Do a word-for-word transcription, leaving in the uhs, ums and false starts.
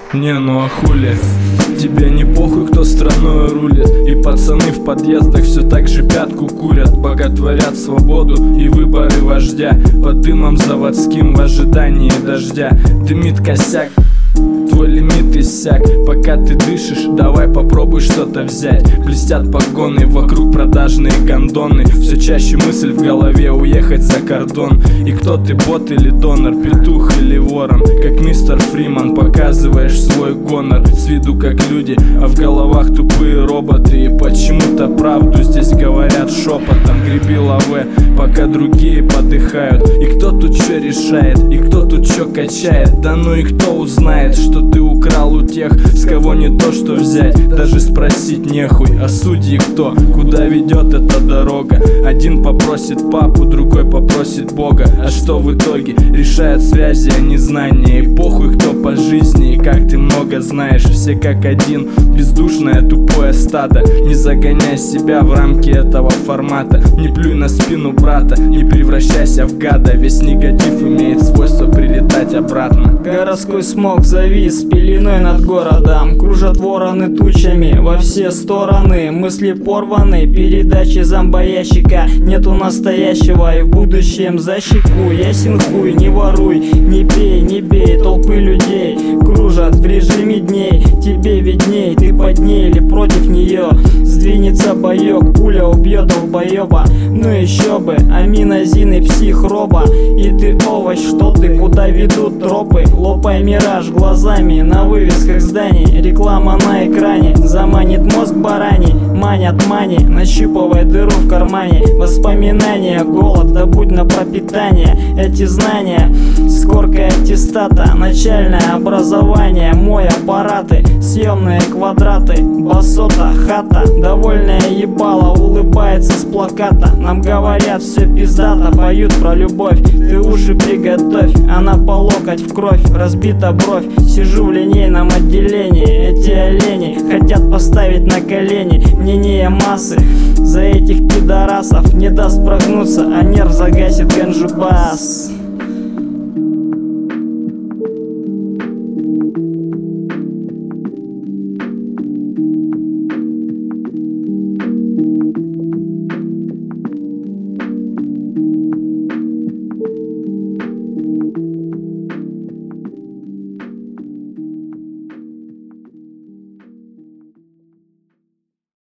Не, ну а хули? Тебе не похуй, кто страной рулит. И пацаны в подъездах все так же пятку курят, боготворят свободу и выборы вождя. Под дымом заводским в ожидании дождя дымит косяк, твой лимит иссяк. Пока ты дышишь, давай попробуй что-то взять. Блестят погоны, вокруг продажные гондоны. Все чаще мысль в голове уехать за кордон. И кто ты, бот или донор, петух или ворон? Как мистер Фриман показываешь свой гонор. С виду как люди, а в головах тупые роботы. И почему-то правду здесь говорят шепотом. Греби лаве, пока другие подыхают. И кто тут что решает, и кто тут что качает? Да ну и кто узнает, что ты украл у тех, с кого не то что взять, даже спросить нехуй. А судьи кто? Куда ведет эта дорога? Один попросит папу, другой попросит Бога. А что в итоге? Решают связи, а не знания. И похуй кто по жизни, и как ты много знаешь. Все как один, бездушное тупое стадо. Не загоняй себя в рамки этого формата. Не плюй на спину брата, не превращайся в гада. Весь негатив имеет свойство прилетать обратно. Городской смог завис пеленой над городом. Кружат вороны тучами во все стороны. Мысли порваны, передачи зомбоящика. Нету настоящего и в будущем за щеку. Ясен хуй, не воруй, не пей, не бей. Толпы людей кружат в режиме дней. Тебе видней, ты под ней или против нее. Сдвинется боек, пуля убьет долбоеба. Ну еще бы, аминозин и психроба. И ты овощ, что ты, куда ведут тропы? Лопай мираж глазами на вывесках зданий. Реклама на экране заманит мозг бараний. Манят мани, нащупывай дыру в кармане. Воспоминания, голод, добудь на пропитание. Эти знания с коркой аттестата. Начальное образование, мой аппараты. Съемные квадраты, басота, хата. Довольная ебала улыбается с плаката. Нам говорят все пиздато, поют про любовь. Ты уши приготовь, она по локоть в кровь. Разбита бровь, сижу в линейном отделении. Эти олени хотят поставить на колени. Мнение массы за этих пидорасов не даст прогнуться, а нерв загасит ганджубас.